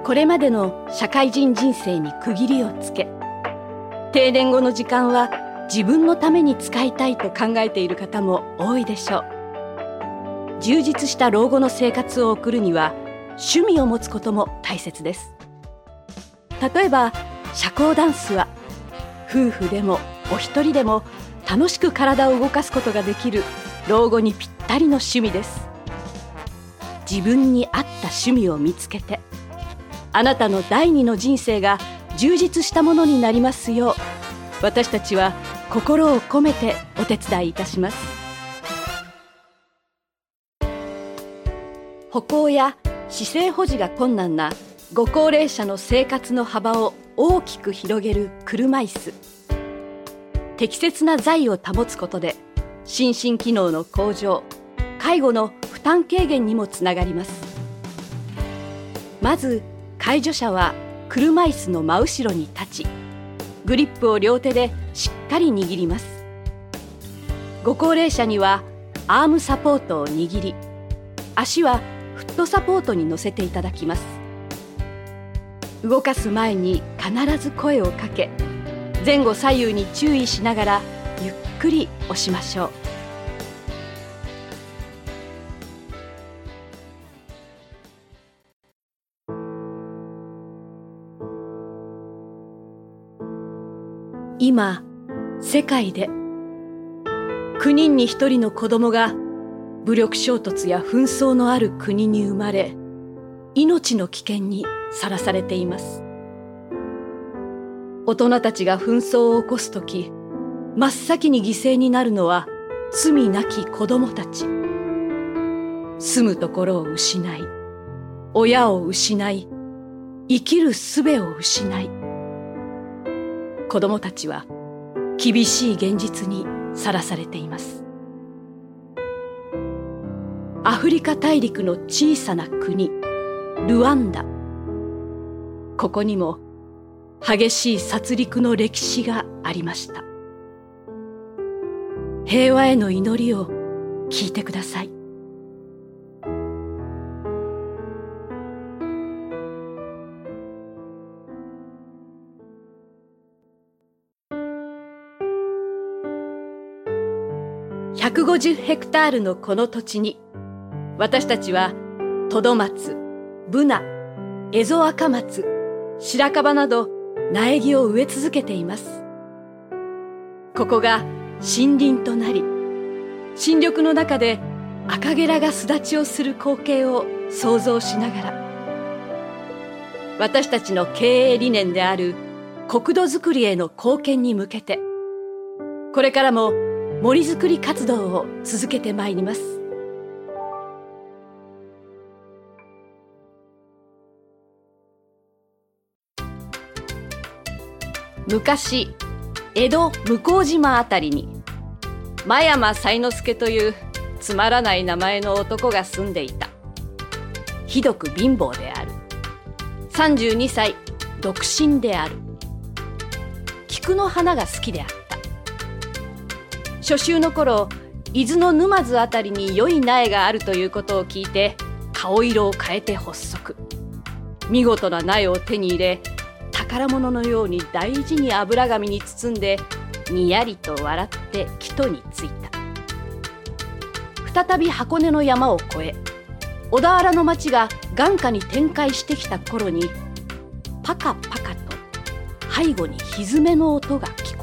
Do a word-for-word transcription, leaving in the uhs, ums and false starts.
これまでの社会人人生に区切りをつけ、定年後の時間は自分のために使いたいと考えている方も多いでしょう。充実した老後の生活を送るには趣味を持つことも大切です。例えば社交ダンスは夫婦でもお一人でも楽しく体を動かすことができる老後にぴったりの趣味です。自分に合った趣味を見つけて、あなたの第二の人生が充実したものになりますよう、私たちは心を込めてお手伝いいたします。歩行や姿勢保持が困難なご高齢者の生活の幅を大きく広げる車椅子。適切な座位を保つことで心身機能の向上、介護の負担軽減にもつながります。まず介助者は車椅子の真後ろに立ち、グリップを両手でしっかり握ります。ご高齢者にはアームサポートを握り、足はフットサポートに乗せていただきます。動かす前に必ず声をかけ、前後左右に注意しながらゆっくり押しましょう。今、世界できゅうにんにひとりの子供が武力衝突や紛争のある国に生まれ、命の危険にさらされています。大人たちが紛争を起こすとき、真っ先に犠牲になるのは罪なき子供たち。住むところを失い、親を失い、生きる術を失い、子供たちは厳しい現実にさらされています。アフリカ大陸の小さな国、ルワンダ。ここにも激しい殺戮の歴史がありました。平和への祈りを聞いてください。ひゃくごじゅうヘクタールのこの土地に、私たちはトドマツ、ブナ、エゾアカマツ、白樺など苗木を植え続けています。ここが森林となり、新緑の中で赤ゲラが巣立ちをする光景を想像しながら、私たちの経営理念である国土づくりへの貢献に向けて、これからも森づくり活動を続けてまいります。昔、江戸向島あたりに真山才之助というつまらない名前の男が住んでいた。ひどく貧乏である。さんじゅうにさい独身である。菊の花が好きであった。初秋の頃、伊豆の沼津あたりに良い苗があるということを聞いて、顔色を変えて発足。見事な苗を手に入れ、宝物のように大事に油紙に包んで、にやりと笑って帰途に着いた。再び箱根の山を越え、小田原の町が眼下に展開してきた頃に、パカパカと背後に蹄の音が聞